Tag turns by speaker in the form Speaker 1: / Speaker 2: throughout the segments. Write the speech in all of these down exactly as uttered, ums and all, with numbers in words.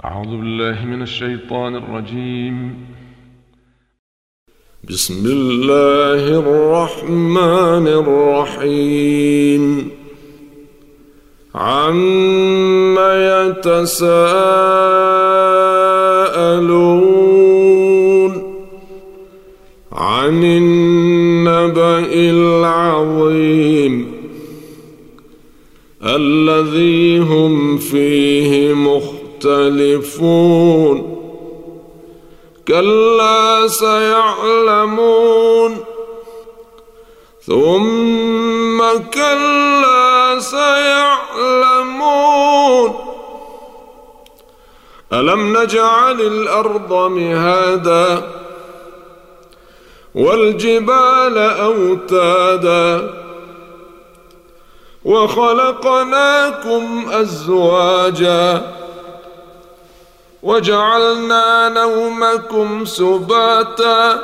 Speaker 1: أعوذ بالله من الشيطان الرجيم.
Speaker 2: بسم الله الرحمن الرحيم. عم يتساءلون عن النبأ العظيم الذي هم فيه مختلفون. كلا سيعلمون ثم كلا سيعلمون. ألم نجعل الأرض مهادا والجبال أوتادا وخلقناكم أزواجا وجعلنا نومكم سباتا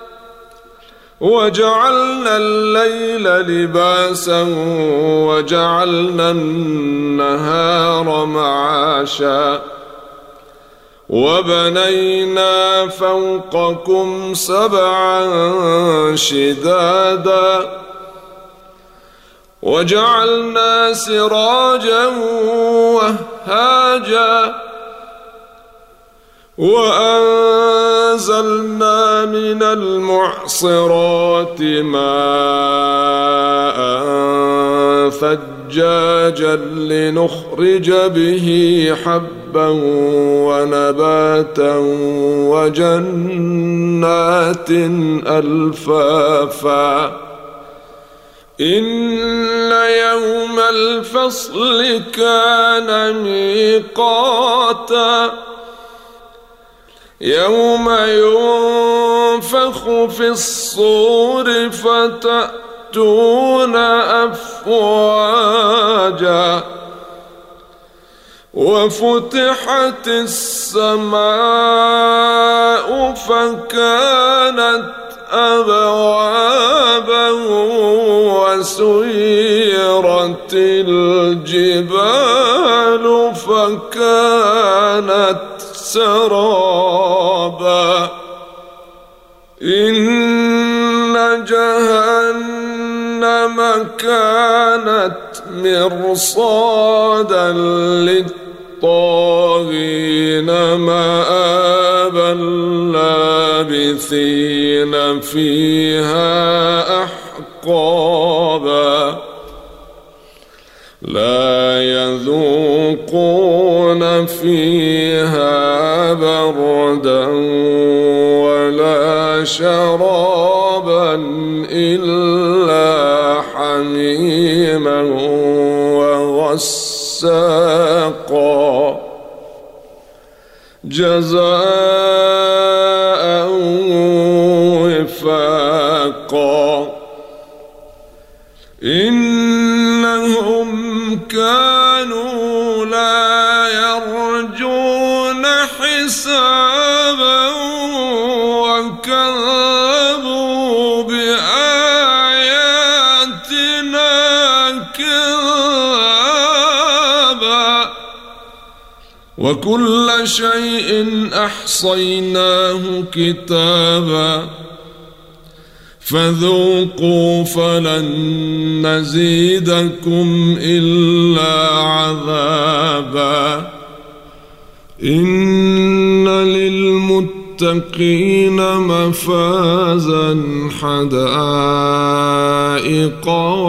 Speaker 2: وجعلنا الليل لباسا وجعلنا النهار معاشا وبنينا فوقكم سبعا شدادا وجعلنا سراجا وهاجا وأنزلنا من المعصرات ماء ثجاجا لنخرج به حبا ونباتا وجنات ألفافا. إن يوم الفصل كان ميقاتا يوم ينفخ في الصور فتأتون أفواجا وفتحت السماء فكانت أبوابا وسيرت الجبال فكانت سرابا. إن جهنم كانت مرصادا للطاغين مآبا لابثين فيها أحقابا. لا يذوقون فيها بردا ولا شرابا إلا حميما وغساقا جزاء وفاقا. إنهم كانوا لا يرجون حسابا وكذبوا بآياتنا كذابا. وكل شيء أحصيناه كتابا فذوقوا فلن نزيدكم إلا عذابا. إن للمتقين مفازا حدائق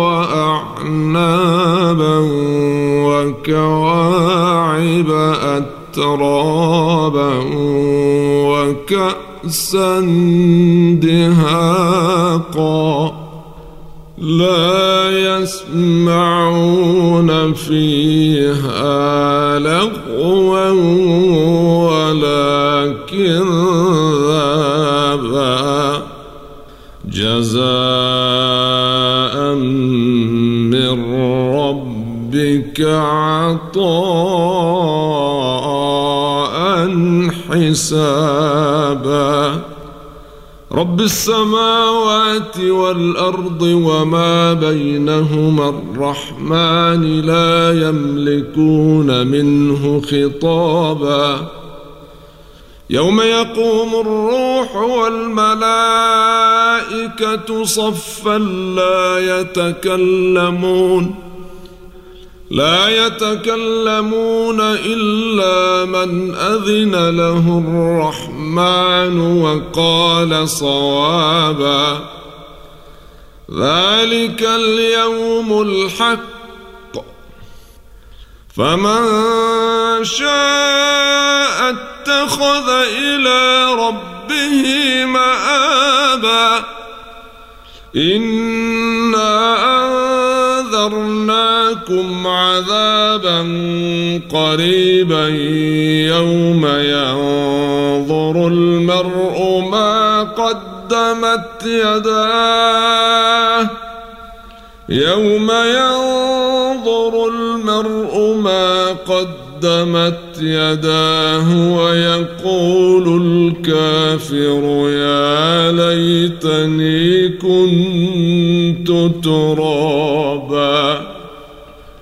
Speaker 2: وأعنابا وكواعب أترابا وكأسا دهاقا. لا يسمعون فيها لغوا ولا كذابا جزاء من ربك عطاء حسابا. رب السماوات والأرض وما بينهما الرحمن لا يملكون منه خطابا يوم يقوم الروح والملائكة صفا لا يتكلمون لا يتكلمون إلا من أذن له الرحمن وقال صوابا ذلك اليوم الحق فمن شاء اتخذ إلى ربه مآبا إنا أنذرناكم عذابا قريبا يوم ينظر المرء ما قدمت يداه يوم ينظر المرء ما قدمت يداه ويقول الكافر يا ليتني كنت ترابا.